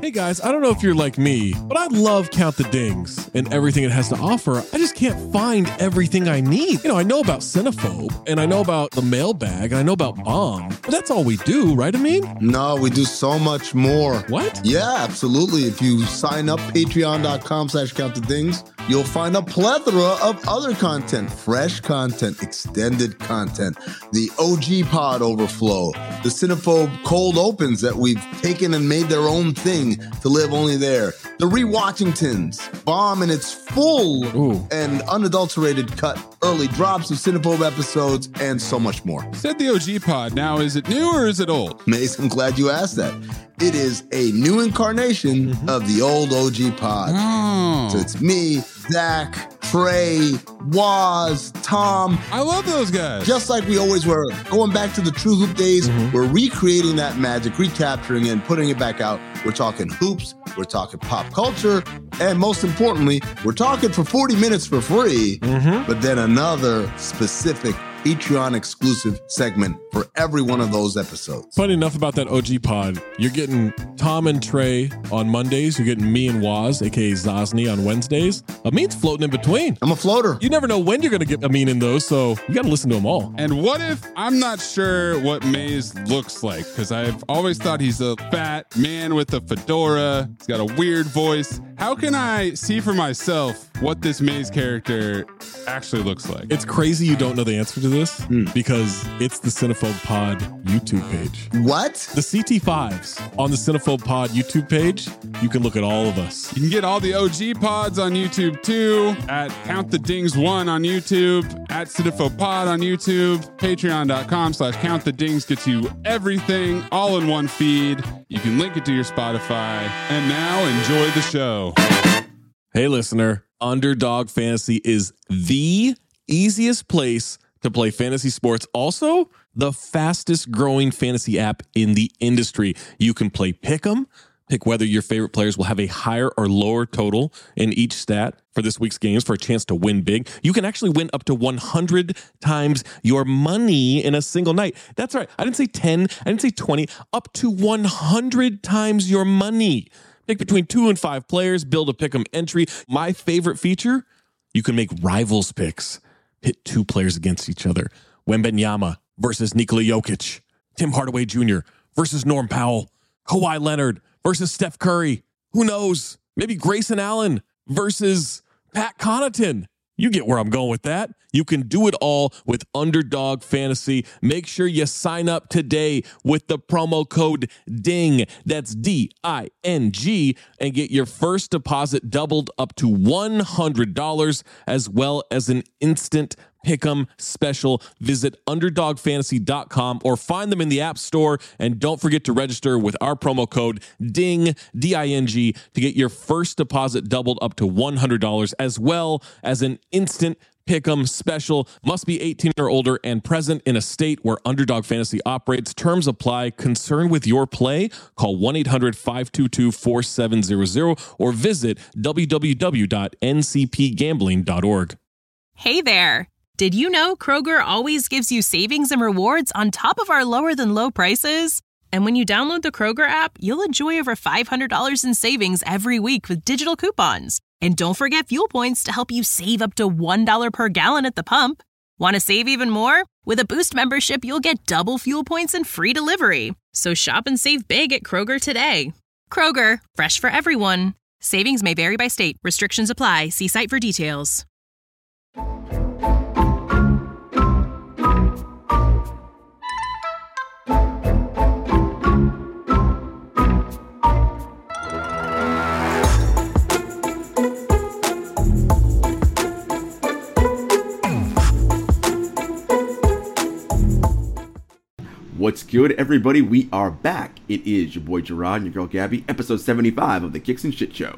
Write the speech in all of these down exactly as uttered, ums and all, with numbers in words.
Hey guys, I don't know if you're like me, but I love Count the Dings and everything it has to offer. I just can't find everything I need. You know, I know about Cinephobe, and I know about the mailbag, and I know about Bomb, but that's all we do, right, Amin? No, we do so much more. What? Yeah, absolutely. If you sign up, patreon.com slash count the dings, you'll find a plethora of other content, fresh content, extended content, the O G Pod Overflow, the Cinephobe Cold Opens that we've taken and made their own thing to live only there, the Rewatchingtons, Bomb in its full Ooh. and unadulterated cut, early drops of Cinephobe episodes, and so much more. Said the O G Pod. Now, is it new or is it old? Mace, I'm glad you asked that. It is a new incarnation mm-hmm. of the old O G Pod. Oh. So it's me, Zach, Trey, Waz, Tom. I love those guys. Just like we always were. Going back to the True Hoop days, mm-hmm. we're recreating that magic, recapturing it, and putting it back out. We're talking hoops, we're talking pop culture, and most importantly, we're talking for forty minutes for free, mm-hmm. but then another specific Patreon exclusive segment for every one of those episodes. Funny enough about that O G Pod, you're getting Tom and Trey on Mondays. You're getting me and Waz, aka Zosny, on Wednesdays. Amin's floating in between. I'm a floater. You never know when you're going to get Amin in those, so you got to listen to them all. And what if I'm not sure what Maze looks like? Because I've always thought he's a fat man with a fedora. He's got a weird voice. How can I see for myself what this Maze character actually looks like? It's crazy you don't know the answer to this mm. because it's the Cinephobe Pod YouTube page. What? The C T fives on the Cinephobe Pod YouTube page. You can look at all of us. You can get all the O G Pods on YouTube too, at Count the Dings one on YouTube, at Cinephobe Pod on YouTube, patreon.com slash Count the Dings gets you everything all in one feed. You can link it to your Spotify. And now enjoy the show. Hey listener, Underdog Fantasy is the easiest place to play fantasy sports. Also, the fastest growing fantasy app in the industry. You can play Pick'em, pick whether your favorite players will have a higher or lower total in each stat for this week's games for a chance to win big. You can actually win up to one hundred times your money in a single night. That's right. I didn't say ten. I didn't say twenty. Up to one hundred times your money. Pick between two and five players. Build a Pick'em entry. My favorite feature, you can make rivals picks. Pit two players against each other. Wembanyama versus Nikola Jokic. Tim Hardaway Junior versus Norm Powell. Kawhi Leonard versus Steph Curry. Who knows? Maybe Grayson Allen versus Pat Connaughton. You get where I'm going with that. You can do it all with Underdog Fantasy. Make sure you sign up today with the promo code DING. That's D I N G, and get your first deposit doubled up to one hundred dollars, as well as an instant Pick'em special. Visit underdog fantasy dot com or find them in the App Store. And don't forget to register with our promo code DING, D I N G, to get your first deposit doubled up to one hundred dollars, as well as an instant Pick'em special. Must be eighteen or older and present in a state where Underdog Fantasy operates. Terms apply. Concerned with your play? Call one eight hundred five two two four seven zero zero or visit w w w dot n c p gambling dot org. Hey there. Did you know Kroger always gives you savings and rewards on top of our lower than low prices? And when you download the Kroger app, you'll enjoy over five hundred dollars in savings every week with digital coupons. And don't forget fuel points to help you save up to one dollar per gallon at the pump. Want to save even more? With a Boost membership, you'll get double fuel points and free delivery. So shop and save big at Kroger today. Kroger, fresh for everyone. Savings may vary by state. Restrictions apply. See site for details. What's good, everybody? We are back. It is your boy Gerard and your girl Gabby, episode seventy-five of the Kicks and Shit Show.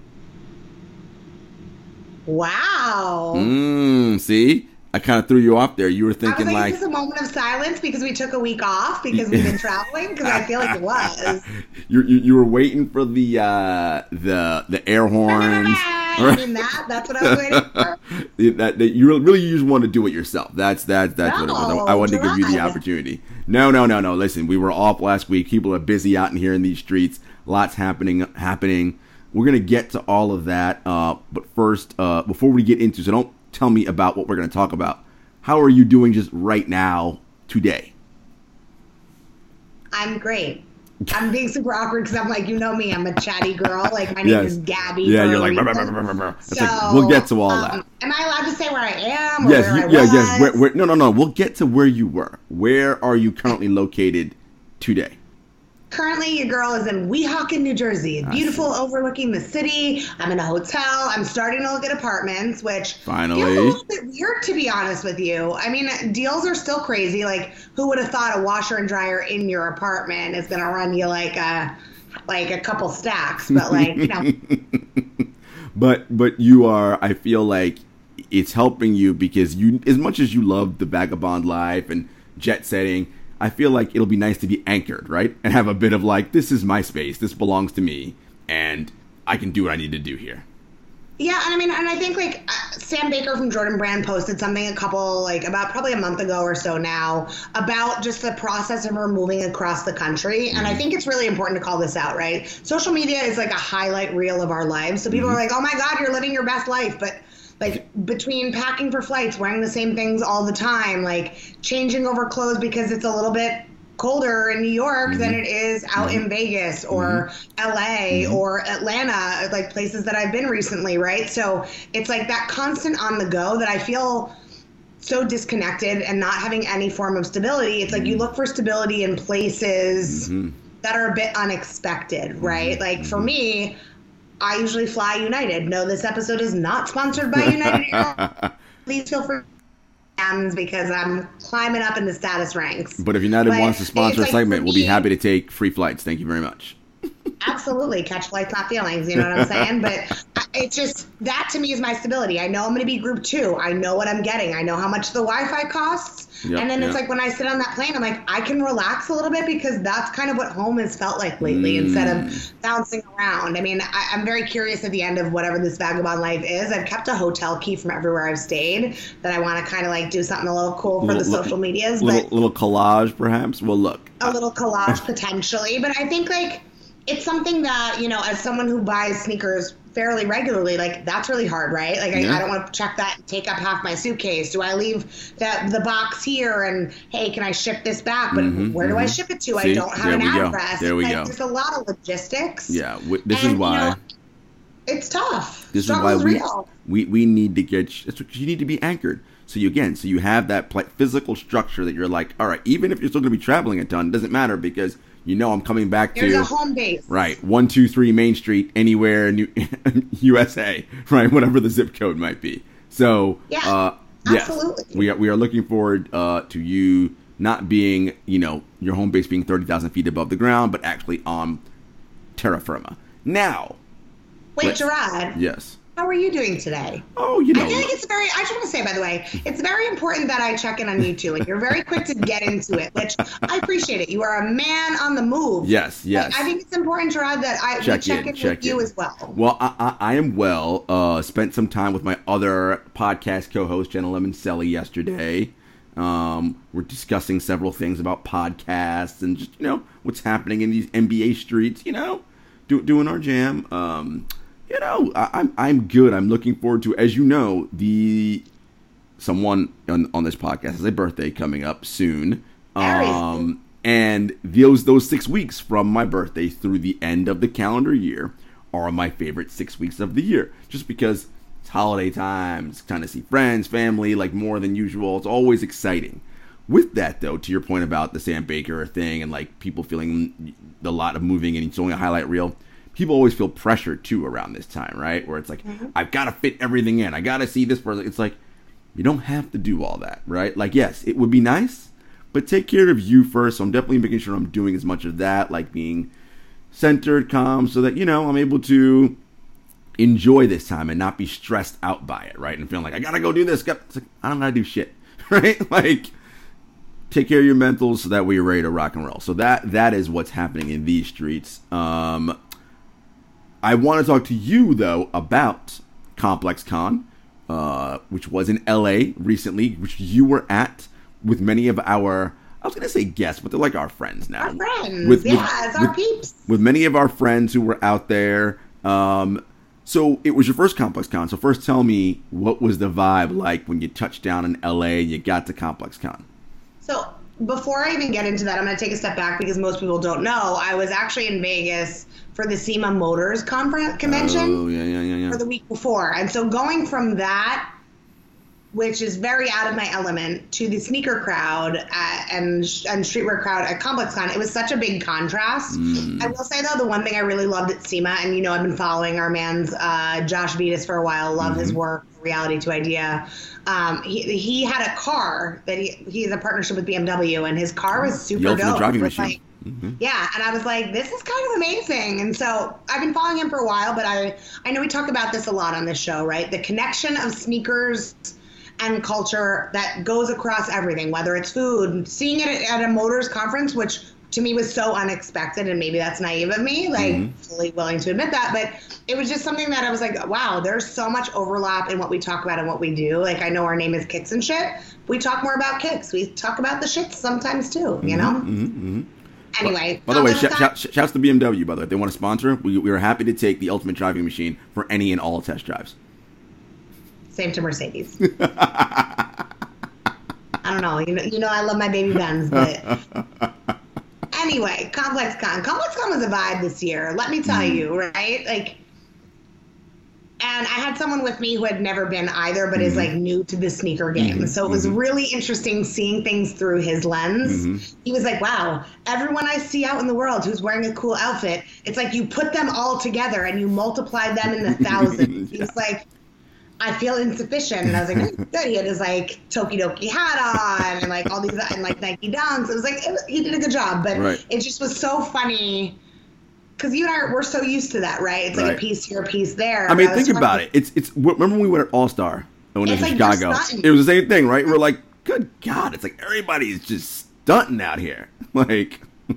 Wow. Mmm, see? I kind of threw you off there. You were thinking I was like, like... is this a moment of silence because we took a week off because we've been traveling? Because I feel like it was. You, you you were waiting for the uh, the the air horns. I mean that. That's what I was waiting for. that, that you really, really you just want to do it yourself. That's that. That's no, what it was. I, I wanted to give you the opportunity. No, no, no, no. Listen, we were off last week. People are busy out in here in these streets. Lots happening. Happening. We're gonna get to all of that. Uh, but first, uh, before we get into, so don't tell me about what we're gonna talk about. How are you doing just right now today? I'm great. I'm being super awkward because I'm like, you know me, I'm a chatty girl. Like, my name Yes. is Gabby. Yeah, for you're a like, reason. "Brr, brr, brr, brr, brr." It's So, like, we'll get to all um, that. Am I allowed to say where I am? Or Yes, where you, I yeah, was? yes. Where, where, no, no, no. We'll get to where you were. Where are you currently located today? Currently, your girl is in Weehawken, New Jersey. Beautiful, overlooking the city. I'm in a hotel. I'm starting to look at apartments, which Finally. feels a little bit weird, to be honest with you. I mean, deals are still crazy. Like, who would have thought a washer and dryer in your apartment is going to run you like a, like a couple stacks? But like, you know. But but you are. I feel like it's helping you because you, as much as you love the vagabond life and jet setting, I feel like it'll be nice to be anchored, right? And have a bit of like, this is my space, this belongs to me, and I can do what I need to do here. Yeah, and I mean, and I think like uh, Sam Baker from Jordan Brand posted something a couple, like about probably a month ago or so now about just the process of her moving across the country. Mm-hmm. And I think it's really important to call this out, right? Social media is like a highlight reel of our lives. So people mm-hmm. are like, oh my God, you're living your best life. But like between packing for flights, wearing the same things all the time, like changing over clothes because it's a little bit colder in New York mm-hmm. than it is out mm-hmm. in Vegas or mm-hmm. L A mm-hmm. or Atlanta, like places that I've been recently, right? So it's like that constant on the go that I feel so disconnected and not having any form of stability. It's like you look for stability in places mm-hmm. that are a bit unexpected, right? Mm-hmm. Like for me, I usually fly United. No, this episode is not sponsored by United Airlines. Please feel free to because I'm climbing up in the status ranks. But if United but wants to sponsor a like segment, we'll be happy to take free flights. Thank you very much. Absolutely. Catch flights, not feelings. You know what I'm saying? But it's just, that to me is my stability. I know I'm going to be group two. I know what I'm getting. I know how much the Wi-Fi costs. Yep, and then yep. it's like when I sit on that plane, I'm like, I can relax a little bit because that's kind of what home has felt like lately mm. instead of bouncing around. I mean, I, I'm very curious at the end of whatever this vagabond life is. I've kept a hotel key from everywhere I've stayed that I want to kind of like do something a little cool for little, the social medias. Little, but little collage, perhaps. Well, look. A little collage potentially. But I think like it's something that, you know, as someone who buys sneakers fairly regularly, like that's really hard, right? Like yeah. I, I don't want to check that and take up half my suitcase. Do I leave that the box here and hey, can I ship this back? But mm-hmm, where mm-hmm. do I ship it to? See? I don't have there an address. There we like, go. There's a lot of logistics. Yeah, w- this and, is why you know, it's tough. This Struggle's is why we, real. we we need to get. You need to be anchored. So you again, so you have that pl- physical structure that you're like, all right, even if you're still going to be traveling a ton, it doesn't matter because you know I'm coming back There's to a home base. Right, one two three Main Street, anywhere in U S A, right, whatever the zip code might be. So yeah, uh, absolutely. Yes, we are we are looking forward uh, to you not being, you know, your home base being thirty thousand feet above the ground, but actually on terra firma. Now, wait, Gerard. Yes. How are you doing today? Oh, you know. I feel like it's very, I just want to say, by the way, it's very important that I check in on you two, and you're very quick to get into it, which I appreciate it. You are a man on the move. Yes, yes. Like, I think it's important, Gerard, that I check, check in, in check with in. you as well. Well, I, I, I am well. Uh, spent some time with my other podcast co-host, Jenna Lemoncelli, yesterday. Um, we're discussing several things about podcasts and just, you know, what's happening in these N B A streets, you know, do, doing our jam. Um, You know, I, I'm I'm good. I'm looking forward to, as you know, the someone on, on this podcast has a birthday coming up soon, um, and those those six weeks from my birthday through the end of the calendar year are my favorite six weeks of the year. Just because it's holiday time, it's time to see friends, family, like more than usual. It's always exciting. With that, though, to your point about the Sam Baker thing and like people feeling a lot of moving and it's only a highlight reel. People always feel pressure, too, around this time, right? Where it's like, mm-hmm. I've got to fit everything in. I got to see this person. It's like, you don't have to do all that, right? Like, yes, it would be nice, but take care of you first. So I'm definitely making sure I'm doing as much of that, like being centered, calm, so that, you know, I'm able to enjoy this time and not be stressed out by it, right? And feeling like, I got to go do this. It's like, I don't got to do shit, right? Like, take care of your mentals so that way you're ready to rock and roll. So that that is what's happening in these streets. Um... I want to talk to you, though, about Complex Con, uh, which was in L A recently, which you were at with many of our, I was going to say guests, but they're like our friends now. Our friends, with, yeah, with, it's our with, peeps. With many of our friends who were out there. Um, so it was your first Complex Con. So first tell me, what was the vibe like when you touched down in L A, you got to Complex Con? So before I even get into that, I'm going to take a step back because most people don't know. I was actually in Vegas for the SEMA Motors conference convention oh, yeah, yeah, yeah, yeah. for the week before. And so going from that, which is very out of my element, to the sneaker crowd at, and and streetwear crowd at Complex Con, it was such a big contrast. Mm. I will say, though, the one thing I really loved at SEMA, and you know I've been following our man's uh, Josh Vitas for a while, love mm-hmm. his work, Reality to Idea. Um, he he had a car that he he has a partnership with B M W, and his car was super the ultimate dope. driving With, machine. Like, Mm-hmm. Yeah, and I was like, this is kind of amazing. And so I've been following him for a while, but I, I know we talk about this a lot on this show, right? The connection of sneakers and culture that goes across everything, whether it's food, seeing it at a Motors conference, which to me was so unexpected, and maybe that's naive of me, like mm-hmm. fully willing to admit that, but it was just something that I was like, wow, there's so much overlap in what we talk about and what we do. Like, I know our name is Kicks and Shit. We talk more about kicks. We talk about the shits sometimes too, you know? Mm-hmm, mm-hmm. Anyway. By the way, sh- sh- shouts to B M W, by the way. If they want to sponsor, we, we are happy to take the ultimate driving machine for any and all test drives. Same to Mercedes. I don't know. You know, you know I love my baby Benz, but anyway, Complex Con. Complex Con was a vibe this year. Let me tell mm. you, right? Like, and I had someone with me who had never been either, but mm-hmm. is like new to the sneaker game. Mm-hmm. So it was mm-hmm. really interesting seeing things through his lens. Mm-hmm. He was like, wow, everyone I see out in the world who's wearing a cool outfit, it's like you put them all together and you multiply them in the thousands. yeah. He was like, I feel insufficient. And I was like, good. He had his like Tokidoki hat on and like all these and like Nike Dunks. It was like, it was, he did a good job, but right. it just was so funny. Because you and I, are, we're so used to that, right? It's like right. a piece here, a piece there. I mean, I think about to, it. It's it's. Remember when we went at All Star when it was like Chicago? It was the same thing, right? We're like, good God! It's like everybody's just stunting out here. Like,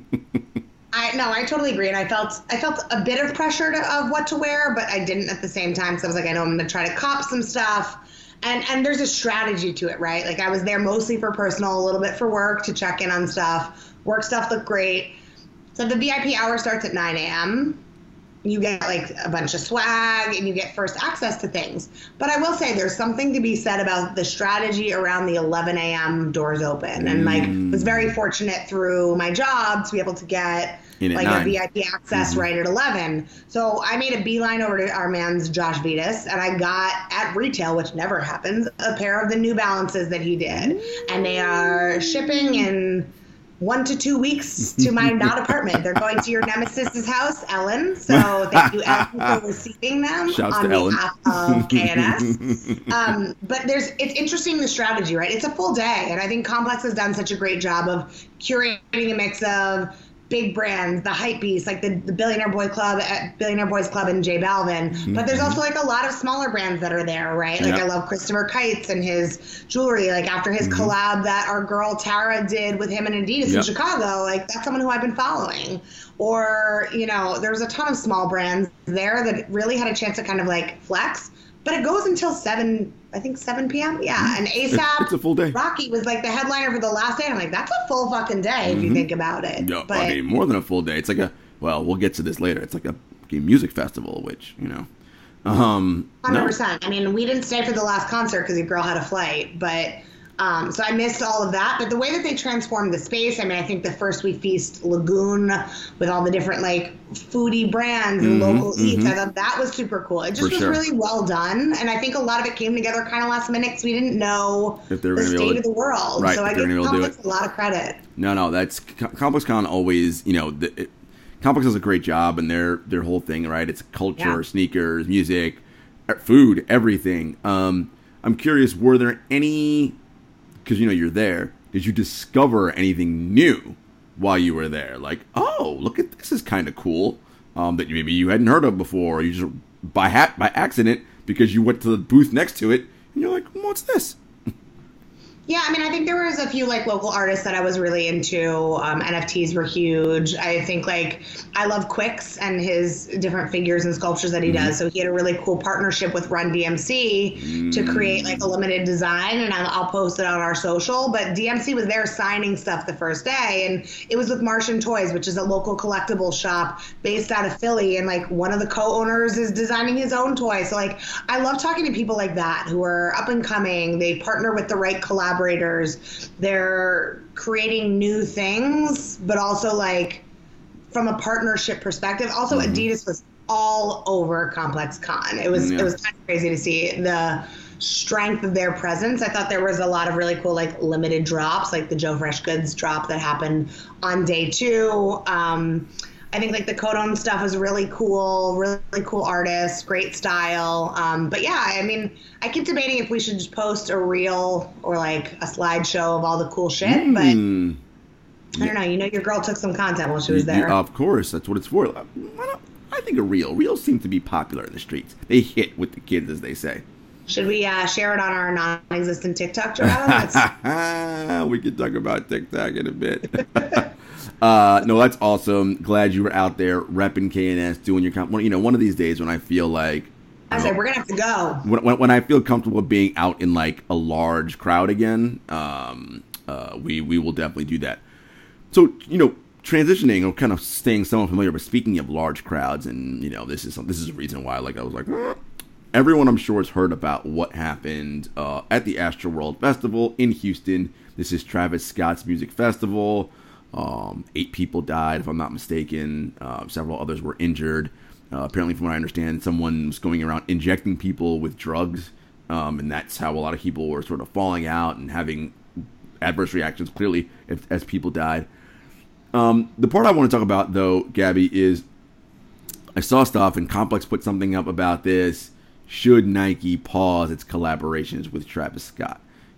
I no, I totally agree, and I felt I felt a bit of pressure to, of what to wear, but I didn't at the same time. So I was like, I know I'm gonna try to cop some stuff, and and there's a strategy to it, right? Like I was there mostly for personal, a little bit for work to check in on stuff. Work stuff looked great. So the V I P hour starts at nine a.m. You get like a bunch of swag and you get first access to things. But I will say there's something to be said about the strategy around the eleven a.m. doors open. And like was very fortunate through my job to be able to get like nine. a V I P access mm-hmm. right at eleven. So I made a beeline over to our man's Josh Vitas, and I got at retail, which never happens, a pair of the New Balances that he did. And they are shipping in one to two weeks to my not apartment. They're going to your nemesis's house, Ellen. So thank you, Ellen, for receiving them Shouts on to behalf Ellen. of K N S. Um, but there's it's interesting the strategy, right? It's a full day, and I think Complex has done such a great job of curating a mix of big brands, the hype beast, like the, the Billionaire Boy Club, at Billionaire Boys Club and J Balvin. Mm-hmm. But there's also like a lot of smaller brands that are there, right? Like yep. I love Christopher Kites and his jewelry. Like after his mm-hmm. collab that our girl Tara did with him and Adidas yep. in Chicago, like that's someone who I've been following. Or, you know, there's a ton of small brands there that really had a chance to kind of like flex. But it goes until seven, I think seven p.m. Yeah, and ASAP it's a full day. Rocky was like the headliner for the last day. I'm like, that's a full fucking day mm-hmm. if you think about it. Yeah, but, I mean, more than a full day. It's like a, well, we'll get to this later. It's like a music festival, which, you know. Um, one hundred percent. No. I mean, we didn't stay for the last concert because your girl had a flight, but... Um, so I missed all of that, but the way that they transformed the space, I mean, I think the First We Feast Lagoon with all the different like foodie brands and mm-hmm, local mm-hmm. eats, I thought that was super cool. It just For was sure. really well done, and I think a lot of it came together kind of last minute because we didn't know if they were the state to, of the world. Right, so I give Complex a lot of credit. No, no, that's Complex Con always, you know, the, it, Complex does a great job, and their their whole thing, right? It's culture, yeah. sneakers, music, food, everything. Um, I'm curious, were there any? Because, you know, you're there. Did you discover anything new while you were there? Like, oh, look at this is kind of cool um, that you, maybe you hadn't heard of before. Or you just, by hat by accident, because you went to the booth next to it, and you're like, what's this? Yeah, I mean, I think there was a few like local artists that I was really into. Um, N F Ts were huge. I think like I love Quix and his different figures and sculptures that he mm-hmm. does. So he had a really cool partnership with Run D M C mm-hmm. to create like a limited design, and I'll, I'll post it on our social. But D M C was there signing stuff the first day, and it was with Martian Toys, which is a local collectible shop based out of Philly. And like one of the co-owners is designing his own toy. So like I love talking to people like that who are up and coming. They partner with the right collaborators. Collaborators, they're creating new things, but also like from a partnership perspective. Also, mm-hmm. Adidas was all over Complex Con. It was yeah. it was kind of crazy to see the strength of their presence. I thought there was a lot of really cool like limited drops, like the Joe Fresh Goods drop that happened on day two. Um, I think like the Codon stuff was really cool, really, really cool artists, great style. Um, but yeah, I mean, I keep debating if we should just post a reel or like a slideshow of all the cool shit. Mm. But I don't know. You know, your girl took some content while she was there. Yeah, of course, that's what it's for. I think a reel. Reels seem to be popular in the streets. They hit with the kids, as they say. Should we uh, share it on our non-existent TikTok, Joanna? We could talk about TikTok in a bit. Uh, no, that's awesome. Glad you were out there repping K N S, doing your comp. You know, one of these days when I feel like I said we're gonna have to go. When, when, when I feel comfortable being out in like a large crowd again, um, uh, we we will definitely do that. So you know, transitioning or kind of staying somewhat familiar, but speaking of large crowds, and you know, this is this is a reason why like I was like, eh. Everyone I'm sure has heard about what happened uh, at the Astroworld Festival in Houston. This is Travis Scott's music festival. Um, eight people died, if I'm not mistaken. Uh, several others were injured. Uh, apparently, from what I understand, someone was going around injecting people with drugs, um, and that's how a lot of people were sort of falling out and having adverse reactions, clearly, if, as people died. Um, the part I want to talk about, though, Gabby, is I saw stuff, and Complex put something up about this. Should Nike pause its collaborations with Travis Scott?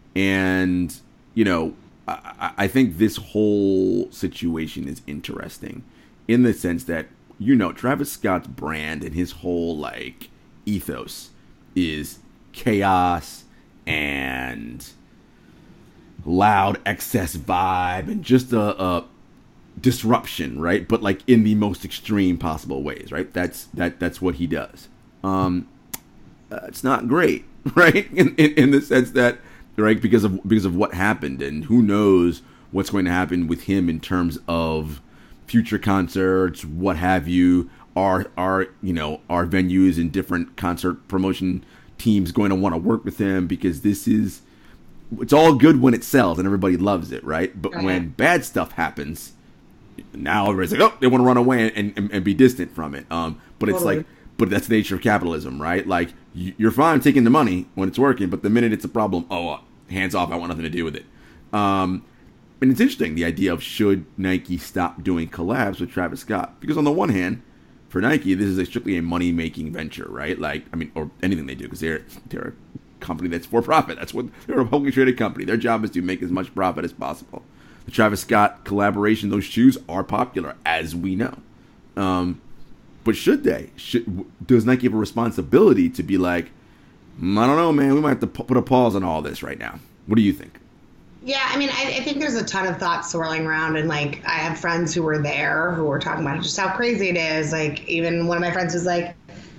And, you know, I, I think this whole situation is interesting in the sense that, you know, Travis Scott's brand and his whole, like, ethos is chaos and loud excess vibe and just a, a disruption, right? But, like, in the most extreme possible ways, right? That's that that's what he does. Um, uh, it's not great, right? In, in in the sense that, right, because of because of what happened, and who knows what's going to happen with him in terms of future concerts, what have you. Are are you know are venues and different concert promotion teams going to want to work with him? Because this is, it's all good when it sells and everybody loves it, right? But okay. when bad stuff happens, now everybody's like, oh, they want to run away and, and, and be distant from it. Um, but it's totally. like, but that's the nature of capitalism, right? Like, you're fine taking the money when it's working, but the minute it's a problem, oh, uh, hands off, I want nothing to do with it. Um, and it's interesting, the idea of should Nike stop doing collabs with Travis Scott? Because on the one hand, for Nike, this is a strictly a money-making venture, right? Like, I mean, or anything they do, because they're they're a company that's for profit. That's what they're a publicly traded company. Their job is to make as much profit as possible. The Travis Scott collaboration, those shoes are popular, as we know. Um, but should they? Should does Nike have a responsibility to be like, I don't know, man, we might have to put a pause on all this right now? What do you think? Yeah, I mean, I, I think there's a ton of thoughts swirling around, and like I have friends who were there who were talking about just how crazy it is. Like even one of my friends was like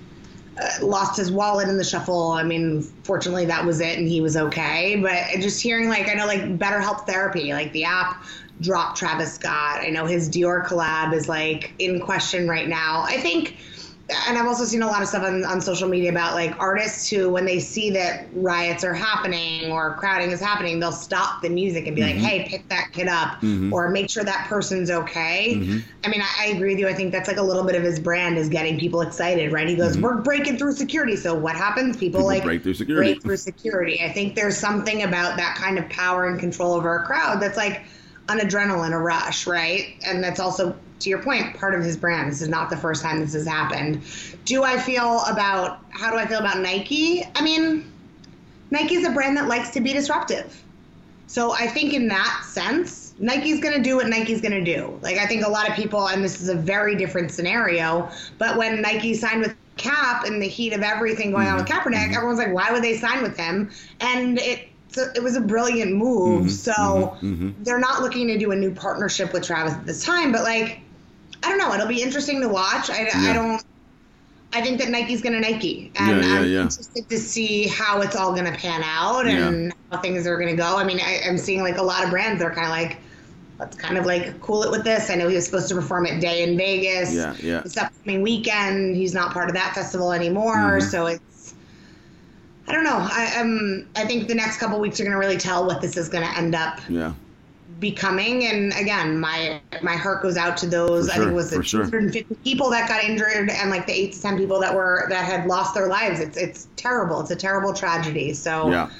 uh, lost his wallet in the shuffle. I mean, fortunately that was it, and he was okay. But just hearing like I know like BetterHelp Therapy, like the app dropped Travis Scott. I know his Dior collab is like in question right now. I think. And I've also seen a lot of stuff on, on social media about like artists who, when they see that riots are happening or crowding is happening, they'll stop the music and be mm-hmm. like, hey, pick that kid up mm-hmm. or make sure that person's okay. Mm-hmm. I mean, I, I agree with you. I think that's like a little bit of his brand is getting people excited, right? He goes, mm-hmm. we're breaking through security. So what happens? People, people like break through security. break through security. I think there's something about that kind of power and control over a crowd that's like an adrenaline, a rush, right? And that's also, to your point, part of his brand. This is not the first time this has happened. Do I feel about, how do I feel about Nike? I mean, Nike's a brand that likes to be disruptive. So I think in that sense, Nike's going to do what Nike's going to do. Like, I think a lot of people, and this is a very different scenario, but when Nike signed with Cap in the heat of everything going on with Kaepernick, everyone's like, why would they sign with him? And it So it was a brilliant move. Mm-hmm, so mm-hmm, mm-hmm. they're not looking to do a new partnership with Travis at this time, but like, I don't know. It'll be interesting to watch. I, yeah. I don't, I think that Nike's going to Nike, and yeah, yeah, I'm yeah. interested to see how it's all going to pan out and yeah. how things are going to go. I mean, I, I'm seeing like a lot of brands that are kind of like, let's kind of like cool it with this. I know he was supposed to perform at Day in Vegas. Yeah, yeah. This upcoming weekend, he's not part of that festival anymore. Mm-hmm. So it's, I don't know. I um, I think the next couple weeks are going to really tell what this is going to end up yeah. becoming. And again, my my heart goes out to those. For I sure, think it was the for sure. two hundred fifty people that got injured and like the eight to ten people that were that had lost their lives. It's it's terrible. It's a terrible tragedy. So Yeah.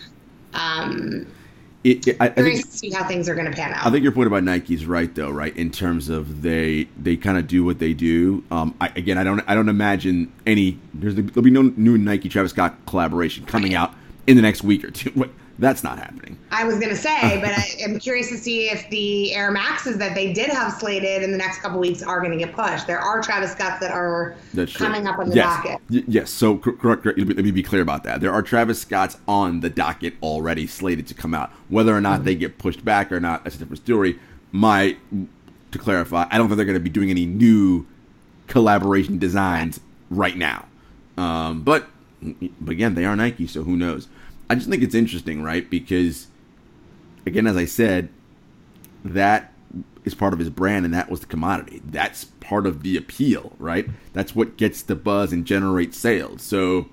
um, It, it, I, I curious think to see how things are going to pan out. I think your point about Nike's right, though, right? In terms of they they kind of do what they do. Um, I, again, I don't I don't imagine any there's there'll be no new Nike Travis Scott collaboration coming out in the next week or two. That's not happening. I was going to say, but I, I'm curious to see if the Air Maxes that they did have slated in the next couple weeks are going to get pushed. There are Travis Scotts that are That's true. coming up on the yes. docket. Y- yes. So correct. Let me be clear about that. There are Travis Scotts on the docket already slated to come out. Whether or not mm-hmm. they get pushed back or not, that's a different story. My to clarify, I don't think they're going to be doing any new collaboration designs right now. Um, but but again, they are Nike, so who knows? I just think it's interesting, right? Because, again, as I said, that is part of his brand, and that was the commodity. That's part of the appeal, right? That's what gets the buzz and generates sales. So,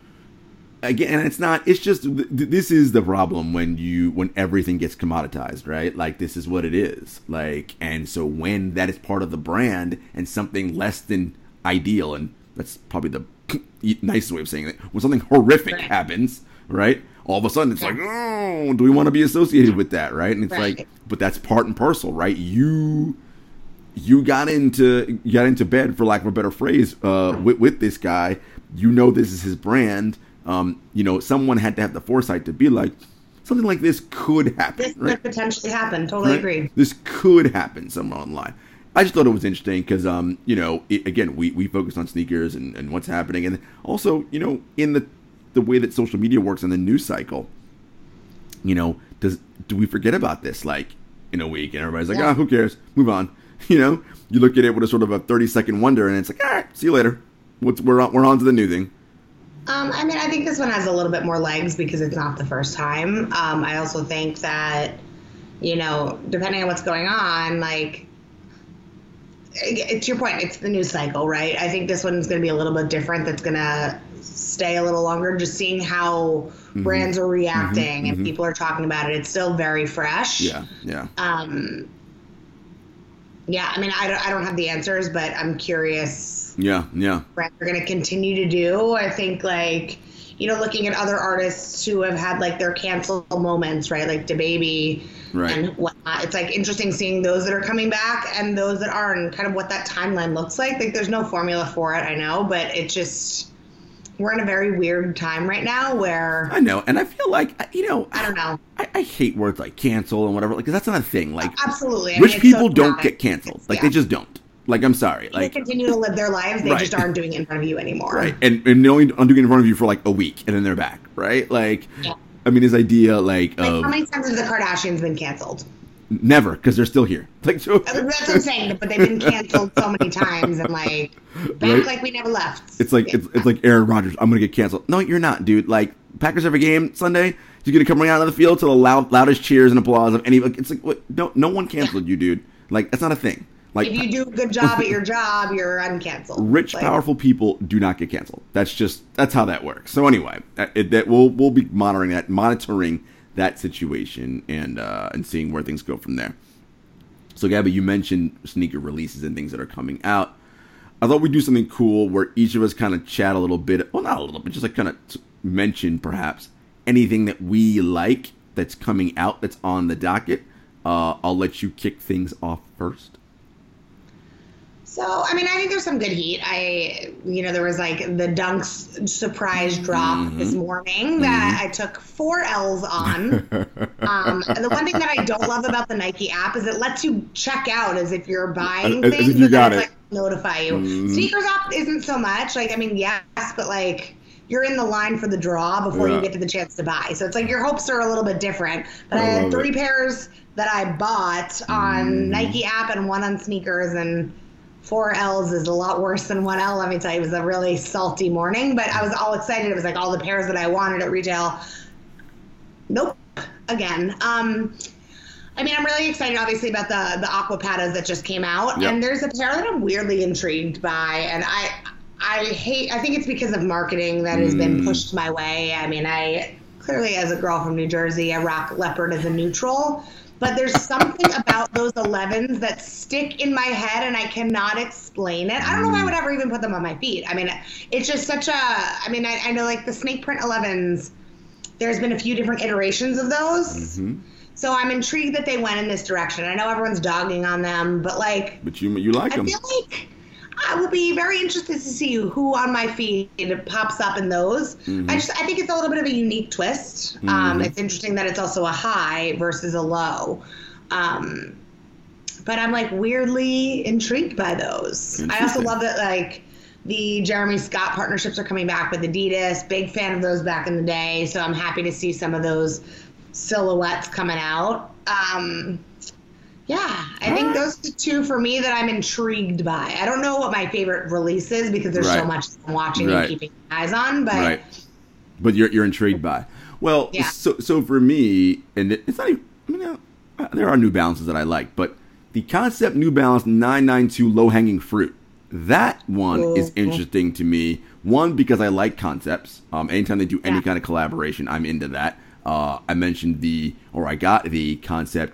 again, it's not. It's just th- this is the problem when you when everything gets commoditized, right? Like this is what it is. Like, and so when that is part of the brand and something less than ideal, and that's probably the nicest way of saying it. When something horrific happens. Right? All of a sudden, it's like, oh, do we want to be associated with that? Right? And it's right. like, but that's part and parcel, right? You, you got into, you got into bed, for lack of a better phrase, uh, with, with this guy. You know, this is his brand. Um, you know, someone had to have the foresight to be like, something like this could happen. This right? could potentially happen. Totally right? agree. This could happen somewhere online. I just thought it was interesting because, um, you know, it, again, we, we focus on sneakers and, and what's happening. And also, you know, in the the way that social media works in the news cycle, you know, does do we forget about this like in a week and everybody's like, ah, yeah. oh, who cares? Move on. You know, you look at it with a sort of a thirty second wonder and it's like, all right, see you later. What's we're on, we're on to the new thing. Um, I mean, I think this one has a little bit more legs because it's not the first time. Um, I also think that, you know, depending on what's going on, like, to your point, it's the news cycle, right? I think this one's going to be a little bit different. That's going to stay a little longer, just seeing how mm-hmm. brands are reacting mm-hmm, and mm-hmm. people are talking about it. It's still very fresh. Yeah, yeah. Um, yeah, I mean, I don't, I don't have the answers, but I'm curious. Yeah, yeah. Brands are going to continue to do. I think, like, you know, looking at other artists who have had, like, their cancel moments, right? Like DaBaby right. and whatnot. It's, like, interesting seeing those that are coming back and those that aren't and kind of what that timeline looks like. Like, there's no formula for it, I know, but it just... We're in a very weird time right now where... I know, and I feel like, you know... I don't know. I, I hate words like cancel and whatever, because that's not a thing. Like, absolutely. I rich mean, people so don't bad. get canceled. Like, yeah. they just don't. Like, I'm sorry. They Like, continue to live their lives. They right. just aren't doing it in front of you anymore. Right, and, and they're only doing it in front of you for, like, a week, and then they're back, right? Like, yeah. I mean, this idea, like, like of... How many times have the Kardashians been canceled? Never, because they're still here. Like, so, That's what I'm saying, but they've been canceled so many times and, like, back right? like we never left. It's like, yeah. it's, it's like Aaron Rodgers, I'm going to get canceled. No, you're not, dude. Like, Packers have a game Sunday. He's going to come right out of the field to the loud, loudest cheers and applause of any. Like, it's like, what? No, no one canceled yeah. you, dude. Like, that's not a thing. Like, if you do a good job at your job, you're uncanceled. Rich, like, powerful people do not get canceled. That's just that's how that works. So anyway, it, that we'll we'll be monitoring that, monitoring that situation, and uh, and seeing where things go from there. So, Gabby, you mentioned sneaker releases and things that are coming out. I thought we'd do something cool where each of us kind of chat a little bit. Well, not a little bit, just like kind of mention perhaps anything that we like that's coming out that's on the docket. Uh, I'll let you kick things off first. So, I mean, I think there's some good heat. I, you know, there was like the Dunks surprise drop mm-hmm. this morning that mm-hmm. I took four L's on. um, and the one thing that I don't love about the Nike app is it lets you check out as if you're buying as, things. As if you got it. Like, notify you. Mm-hmm. Sneakers app isn't so much. Like, I mean, yes, but like you're in the line for the draw before Yeah. you get to the chance to buy. So it's like your hopes are a little bit different. But I, I had love three it. pairs that I bought on Mm. Nike app and one on sneakers, and four L's is a lot worse than one L. Let me tell you, it was a really salty morning, but I was all excited. It was like all the pairs that I wanted at retail. Nope. Again. Um, I mean, I'm really excited, obviously, about the the Aquapatas that just came out, Yep. and there's a pair that I'm weirdly intrigued by, and I, I hate. I think it's because of marketing that has been Mm. pushed my way. I mean, I clearly, as a girl from New Jersey, I rock leopard as a neutral, but there's something about those elevens that stick in my head, and I cannot explain it. I don't know if I would ever even put them on my feet. I mean, it's just such a. I mean, I, I know like the snake print elevens. There's been a few different iterations of those. Hmm. So I'm intrigued that they went in this direction. I know everyone's dogging on them, but like, But you you like I them. feel like I will be very interested to see who on my feed pops up in those. Mm-hmm. I just I think it's a little bit of a unique twist. Um, it's interesting that it's also a high versus a low. Um, but I'm like weirdly intrigued by those. I also Interesting. love that like the Jeremy Scott partnerships are coming back with Adidas. Big fan of those back in the day. So I'm happy to see some of those silhouettes coming out. Um, yeah, I think those are the two for me that I'm intrigued by. I don't know what my favorite release is because there's so Right. much I'm watching Right. and keeping eyes on, but Right. But you're you're intrigued by. Well, Yeah. so so for me, and it- it's not even. I mean, uh, there are New Balances that I like, but the Concept New Balance nine ninety-two Low Hanging Fruit, that one is Mhm. interesting to me. One, because I like concepts. Um, anytime they do any Yeah. kind of collaboration, I'm into that. Uh, I mentioned the, or I got the Concept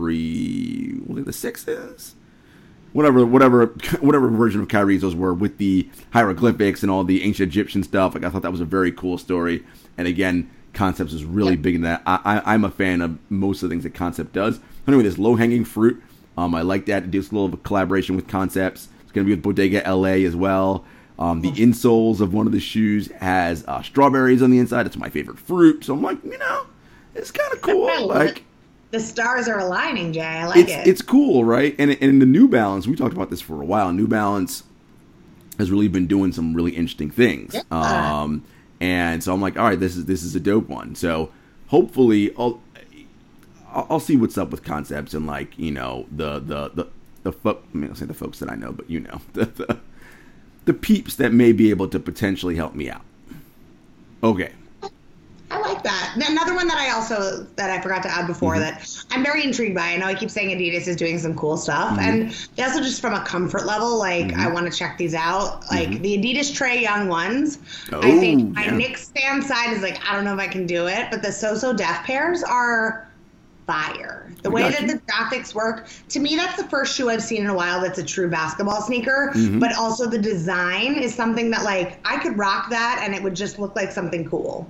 Kyrie, what are the sixes? Whatever, whatever, whatever version of Kyrie's those were with the hieroglyphics and all the ancient Egyptian stuff. Like I thought that was a very cool story. And again, Concepts is really Yep. big in that. I, I, I'm a fan of most of the things that Concept does. Anyway, this low hanging fruit. Um, I like that. It does a little collaboration with Concepts. It's going to be with Bodega L A as well. Um, the insoles of one of the shoes has uh, strawberries on the inside. It's my favorite fruit. So I'm like, you know, it's kind of cool. I love Like. it. The stars are aligning, Jay. I like It's it. it's cool, right? And and the New Balance, we talked about this for a while. New Balance has really been doing some really interesting things. Yeah. Um, and so I'm like, all right, this is this is a dope one. So hopefully, I'll I'll I'll see what's up with Concepts and like you know the the the the fo- I mean, I'll say the folks that I know, but you know the the, the peeps that may be able to potentially help me out. Okay. I like that. Another one that I also that I forgot to add before Mm-hmm. that I'm very intrigued by. I know I keep saying Adidas is doing some cool stuff, Mm-hmm. and also just from a comfort level, like I want to check these out. Like the Adidas Trae Young ones, I Mm-hmm. Oh, think my yeah. Knicks fan side is like I don't know if I can do it, but the So So Def pairs are fire. The I way got that you. the graphics work, to me, that's the first shoe I've seen in a while that's a true basketball sneaker. Mm-hmm. But also the design is something that like I could rock that and it would just look like something cool.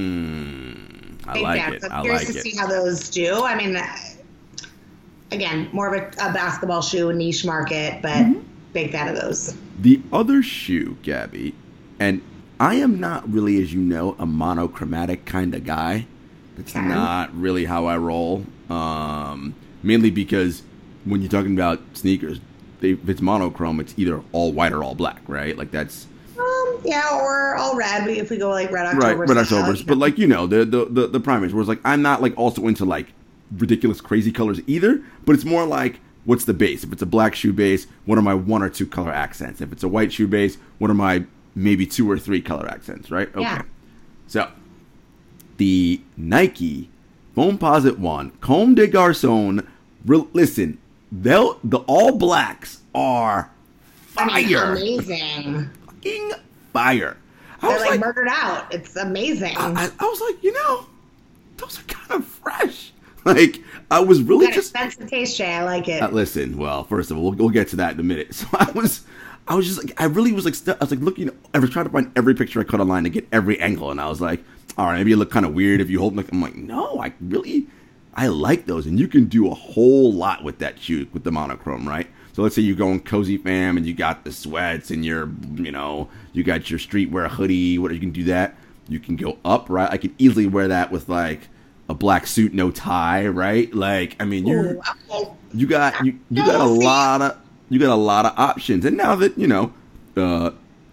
Mm, I Big like fan. it. So I'm I curious like to it. see how those do. I mean, uh, again, more of a, a basketball shoe, niche market, but Mm-hmm. big fan of those. The other shoe, Gabby, and I am not really, as you know, a monochromatic kind of guy. That's Okay. not really how I roll. Um, mainly because when you're talking about sneakers, they, if it's monochrome, it's either all white or all black, right? Like that's Um, yeah, or all red. We, if we go like red October. right, red October's. But like you know, the the the, the primaries. Whereas like I'm not like also into like ridiculous crazy colors either. But it's more like what's the base? If it's a black shoe base, what are my one or two color accents? If it's a white shoe base, what are my maybe two or three color accents? Right? Okay. Yeah. So the Nike Foamposite One Comme des Garçons. Re- listen, they'll the all blacks are I mean, fire, amazing. fucking fire. I They're was like, like, murdered out. It's amazing. I, I was like, you know, those are kind of fresh. Like, I was really Got a just. sense of taste, Jay. I like it. Uh, listen, well, first of all, we'll, we'll get to that in a minute. So I was, I was just like, I really was like, st- I was like looking, I was trying to find every picture I could online to get every angle, and I was like, all right, maybe it look kind of weird if you hold like, I'm like, no, I really, I like those, and you can do a whole lot with that shoe with the monochrome, right? So let's say you're going cozy fam, and you got the sweats, and you're, you know, you got your streetwear hoodie, whatever, you can do that. You can go up, right? I could easily wear that with like a black suit, no tie, right? Like, I mean, you Ooh, okay. you got you, you got a lot of you got a lot of options. And now that you know, uh,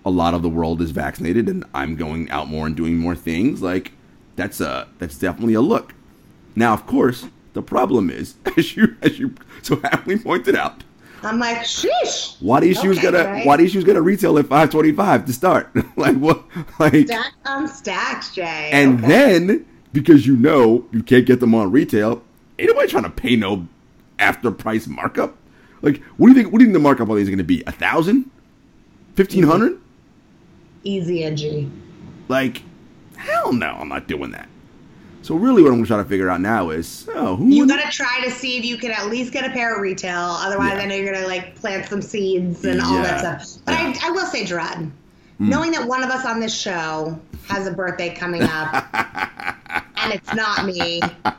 a lot of the world is vaccinated and I'm going out more and doing more things, like that's a that's definitely a look. Now, of course, the problem is, as you as you so happily pointed out, I'm like, sheesh. Why these shoes Okay, gotta right? why these shoes gotta retail at five twenty-five to start? Like what? Like Stack on stacks, Jay. and Okay. then because you know you can't get them on retail, ain't nobody trying to pay no after price markup. Like what do you think? What do you think the markup on these is gonna be? A thousand? Fifteen hundred? Easy, G. Like hell no, I'm not doing that. So really, what I'm gonna try to figure out now is, oh, who? You gotta try to see if you can at least get a pair of retail. Otherwise, Yeah. I know you're gonna like plant some seeds and all Yeah. that stuff. But Yeah. I, I will say, Gerard, knowing that one of us on this show has a birthday coming up, and it's not me,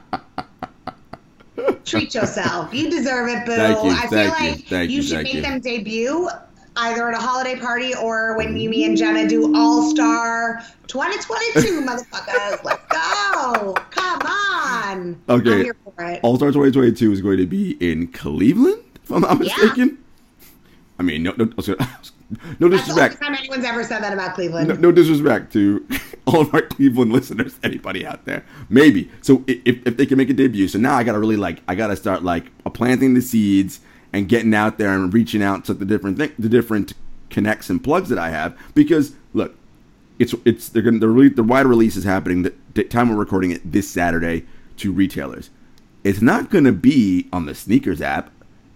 treat yourself. You deserve it, boo. Thank you, I feel thank you, like thank you, should thank make you. them debut either at a holiday party or when you, me, and Jenna do All Star twenty twenty-two, motherfuckers. Let's go. Come on. Okay. I'm here for it. All Star twenty twenty-two is going to be in Cleveland, if I'm not Yeah. mistaken. I mean, no, no, no That's the disrespect. only time anyone's ever said that about Cleveland. No, no disrespect to all of our Cleveland listeners, anybody out there. Maybe. So i- if, if they can make a debut. So now I got to really like, I got to start like planting the seeds and getting out there and reaching out to the different thing, the different connects and plugs that I have. Because look, it's, it's, they're going to, the, re- the wide release is happening the, the time we're recording it this Saturday to retailers. It's not going to be on the sneakers app.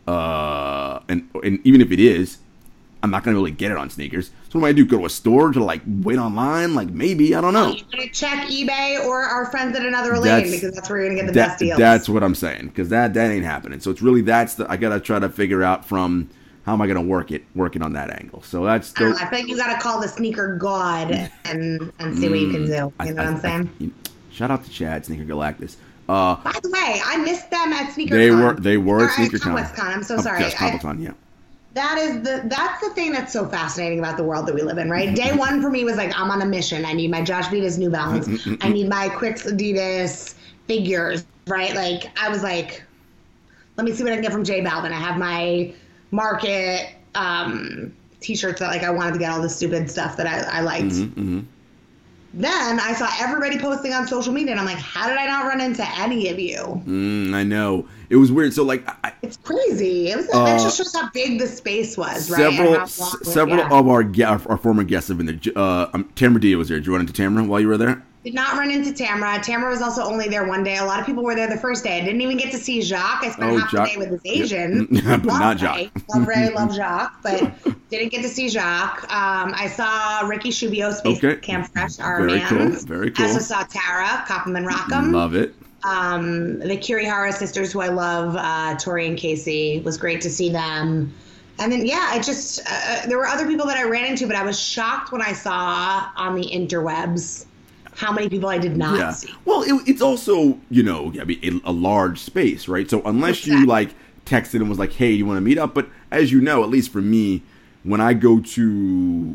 Uh, and, and even if it is, I'm not going to really get it on sneakers. So what am I do? Go to a store to like wait online? Like maybe, I don't know. You're going to check eBay or our friends at Another Lane That's- because that's where you're going to get the That, best deals. that's what I'm saying, because that, that ain't happening. So it's really, that's the, I got to try to figure out from how am I going to work it, work it on that angle. So that's I, don't the, know, I think you got to call the sneaker god and and see what you can do. You I- know what I- I'm saying? I- you- shout out to Chad, Sneaker Galactus. Uh, By the way, I missed them at SneakerCon. they were, they were Or at SneakerCon. ComplexCon. I'm so Oh, sorry. Yes, I- ComplexCon, yeah. That is the that's the thing that's so fascinating about the world that we live in, right? Day one for me was like, I'm on a mission. I need my Josh Vitas New Balance. I need my Quicks Adidas figures, right? Like I was like, let me see what I can get from J Balvin. I have my Market um, t-shirts that like I wanted to get all the stupid stuff that I, I liked. Mm-hmm. Then I saw everybody posting on social media, and I'm like, how did I not run into any of you? Mm, I know. It was weird. So like, I, It's crazy. It was. Uh, it just shows how big the space was, right? several And how s- long- several yeah. of our, ge- our our former guests have been there. J- Uh, um, Tamara Dia was there. Did you run into Tamara while you were there? Did not run into Tamara. Tamara was also only there one day. A lot of people were there the first day. I didn't even get to see Jacques. I spent Oh, half Jacques. the day with his Yeah. Asian. Yeah, but Love not Ray. Jacques. Love Ray, love Jacques, but didn't get to see Jacques. Um, I saw Ricky Shubio, Space Okay. Camp Fresh, our Very cool, mans. very I cool. also saw Tara, Koppelman Rockham. Love it. Um, the Kirihara sisters, who I love, uh, Tori and Casey, was great to see them. And then, yeah, I just, uh, there were other people that I ran into, but I was shocked when I saw on the interwebs how many people I did not Yeah. see. Well, it, it's also, you know, I mean, a, a large space, right? So unless you Exactly. like texted and was like, "Hey, you want to meet up?" But as you know, at least for me, when I go to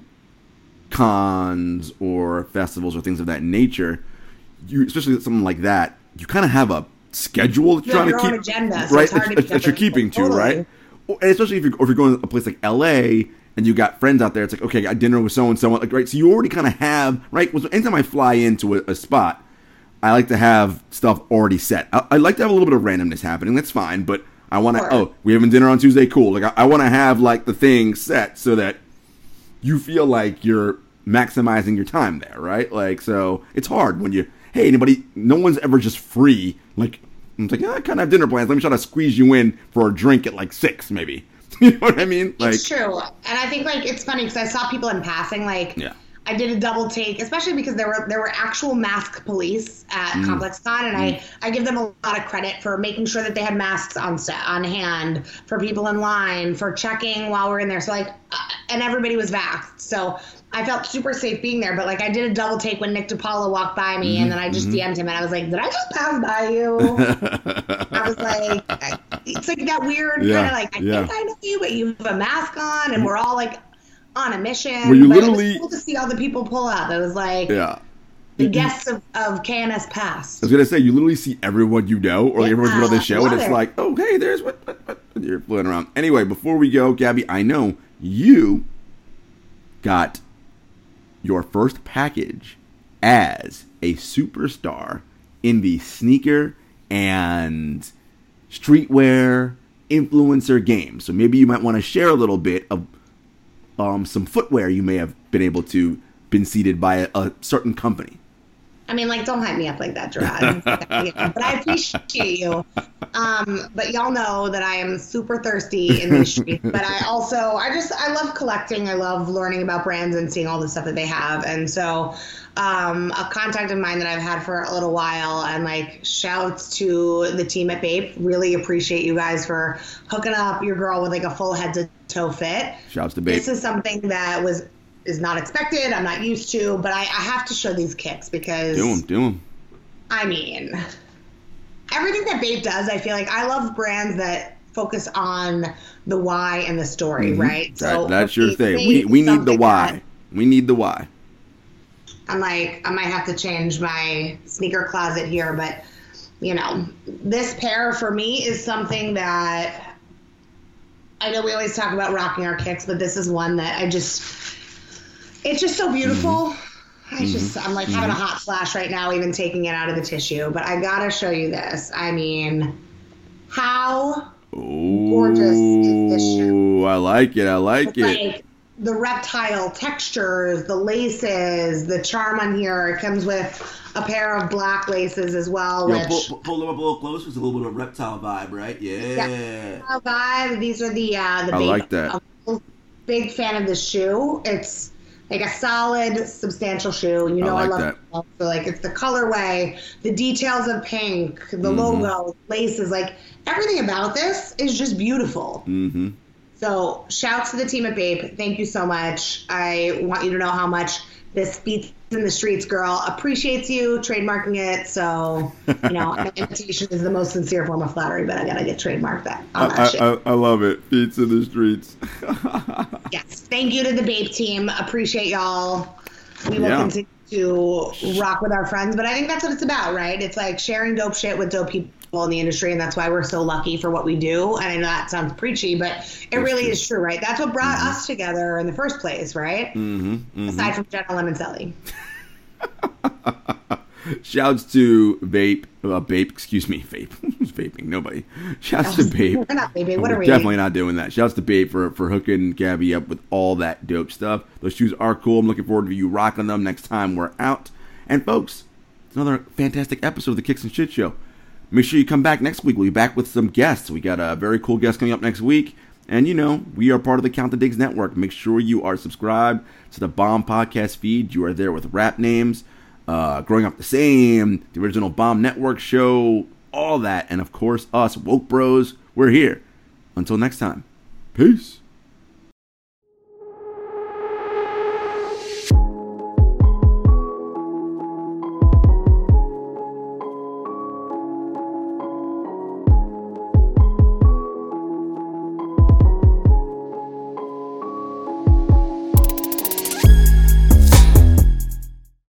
cons or festivals or things of that nature, you, especially something like that, you kind of have a schedule that You you're have trying to your keep, own agenda, so right? it's hard to that, keep that you're up with keeping people. to, Totally. right? And especially if you're, if you're going to a place like L A and you got friends out there, it's like, okay, I got dinner with so and so, like, right? So you already kind of have, right? Anytime I fly into a, a spot, I like to have stuff already set. I, I like to have a little bit of randomness happening. That's fine, but I want to. Sure. Oh, we having dinner on Tuesday? Cool. Like I, I want to have like the thing set so that you feel like you're maximizing your time there, right? Like so, it's hard when you. Hey, anybody? No one's ever just free. Like it's like, yeah, I kind of have dinner plans. Let me try to squeeze you in for a drink at like six, maybe. You know what I mean? Like, It's true. And I think like it's funny because I saw people in passing like Yeah. I did a double take, especially because there were there were actual mask police at Mm. ComplexCon, and I, I give them a lot of credit for making sure that they had masks on set on hand for people in line, for checking while we're in there. So like, uh, and everybody was vaxxed, so I felt super safe being there. But like, I did a double take when Nick DiPaolo walked by me, Mm-hmm, and then I just D M'd him, and I was like, "Did I just pass by you?" I was like, I, "It's like that weird Yeah, kind of like I yeah. think I know you, but you have a mask on, and we're all like." On a mission. Were you but literally- it was cool to see all the people pull up. It was like yeah. the guests of, of K N S Past. I was gonna say you literally see everyone you know, or Yeah, everyone's been on the show, and love it's it. like, oh hey, there's what, what, what and you're floating around. Anyway, before we go, Gabby, I know you got your first package as a superstar in the sneaker and streetwear influencer game. So maybe you might want to share a little bit of um, some footwear you may have been able to been seeded by a, a certain company. I mean, like, don't hype me up like that, Gerard. But I appreciate you. Um, but y'all know that I am super thirsty in these streets. But I also, I just, I love collecting. I love learning about brands and seeing all the stuff that they have. And so um, a contact of mine that I've had for a little while, and like shouts to the team at Bape. Really appreciate you guys for hooking up your girl with like a full head to toe fit. Shouts to Bape. This is something that was is not expected. I'm not used to, but I, I have to show these kicks because do them, do them. I mean, everything that Bape does, I feel like I love brands that focus on the why and the story, Mm-hmm. right? That, So that's your thing. We we need the why. We need the why. I'm like, I might have to change my sneaker closet here, but you know, this pair for me is something that I know we always talk about rocking our kicks, but this is one that I just. It's just so beautiful. Mm-hmm. I just, I'm like mm-hmm. having a hot flash right now, even taking it out of the tissue. But I gotta show you this. I mean, how Ooh, gorgeous is this shoe? I like it. I like it's it. Like the reptile textures, the laces, the charm on here. It comes with a pair of black laces as well. Yo, which pull, pull them up a little closer. It's a little bit of reptile vibe, right? Yeah. Yeah. Vibe. These are the uh, the I big, like that. I'm a big fan of this shoe. It's like a solid, substantial shoe. You know, I, like I love that. it. So, like, it's the colorway, the details of pink, the Mm-hmm. logo, laces, like everything about this is just beautiful. Mm-hmm. So, shouts to the team at Bape. Thank you so much. I want you to know how much this Beats in the Streets girl appreciates you trademarking it. So, you know, an invitation is the most sincere form of flattery, but I gotta get trademarked that on that I, shit. I, I love it. Beats in the Streets. Yes. Thank you to the Bape team. Appreciate y'all. We will Yeah. continue to rock with our friends, but I think that's what it's about, right? It's like sharing dope shit with dope people in the industry, and that's why we're so lucky for what we do. And I know that sounds preachy, but it That's really true. is true, right? That's what brought Mm-hmm. us together in the first place, right? Mm-hmm. Mm-hmm. Aside from Jenna Lemoncelli. Shouts to Vape, uh, Vape, excuse me, Vape. Who's vaping? Nobody. Shouts to Vape. We're not vaping. What We're are we? definitely not doing that. Shouts to Vape for, for hooking Gabby up with all that dope stuff. Those shoes are cool. I'm looking forward to you rocking them next time we're out. And folks, it's another fantastic episode of the Kicks and Shit Show. Make sure you come back next week. We'll be back with some guests. We got a very cool guest coming up next week. And, you know, we are part of the Count the Digs Network. Make sure you are subscribed to the Bomb Podcast feed. You are there with rap names, uh, Growing Up the Same, the original Bomb Network show, all that. And, of course, us, Woke Bros. We're here. Until next time, peace.